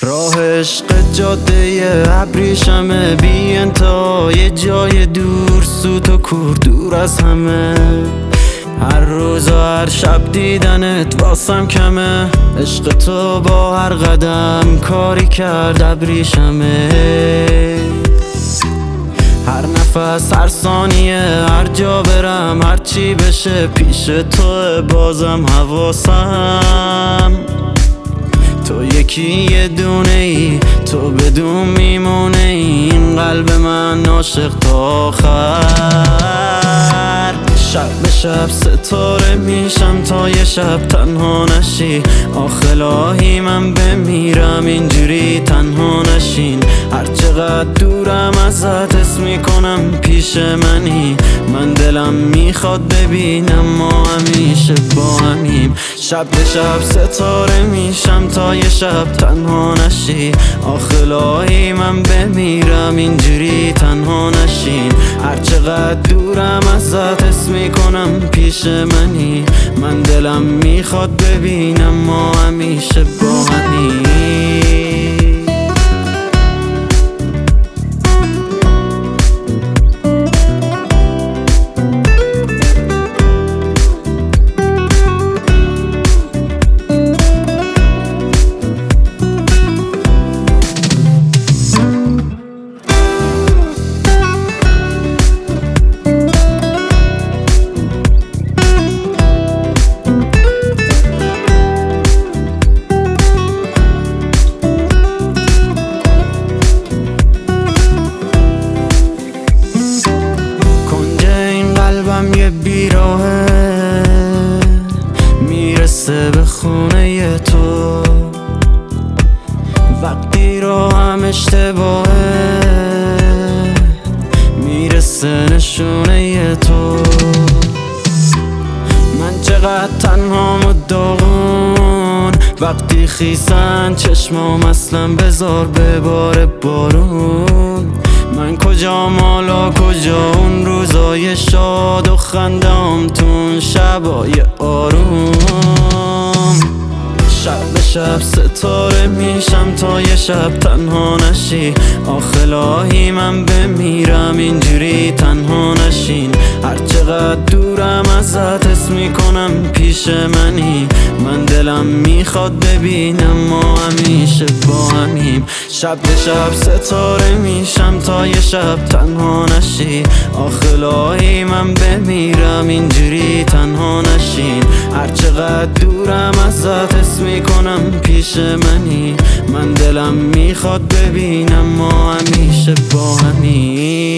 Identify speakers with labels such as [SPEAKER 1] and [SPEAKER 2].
[SPEAKER 1] راه عشق جاده ابریشمه بی انتها، یه جای دور سوت و کور دور از همه. هر روز و هر شب دیدنت واسم کمه، عشق تو با هر قدم کاری کرد ابریشمه. هر نفس هر ثانیه هر جا برم هر چی بشه پیش تو بازم حواسم. تو یکی یه دونه ای، تو بدون میمونه این قلب من عاشق تا آخر. شب به شب ستاره میشم تا یه شب تنها نشی. آخ الهی من بمیرم اینجوری تنها نشین. هر چقدر دورم ازت حس میکنم پیش منی. من دلم میخواد ببینم ما همیشه با همیم. شب به شب ستاره میشم تا یه شب تنها نشی. آخ الهی من بمیرم اینجوری تنها نشین. هر چقدر دورم ازت حس میکنم پیش منی. من دلم میخواد ببینم ما همیشه با همیم. یه بیراهه میرسه به خونه تو، وقتی رو هم اشتباهه میرسه نشونه تو. من چقدر تنها و داغون وقتی خیسن چشمام اصلا بذار بباره بارون. من کجا مالا کجا اون روزای شاد و خندم تون شبای آروم. شب به شب ستاره میشم تا یه شب تنها نشی. آخ الهی من بمیرم اینجوری تنها نشین. هر چقدر دورم ازت حس میکنم پیش منی. من دلم میخواد ببینم ما همیشه با همیم. شب به شب ستاره میشم تا یه شب تنها نشی. آخ الهی من بمیرم اینجوری تنها نشین. هر چقدر دورم ازت حس میکنم پیش منی. من دلم میخواد ببینم ما همیشه با همیم.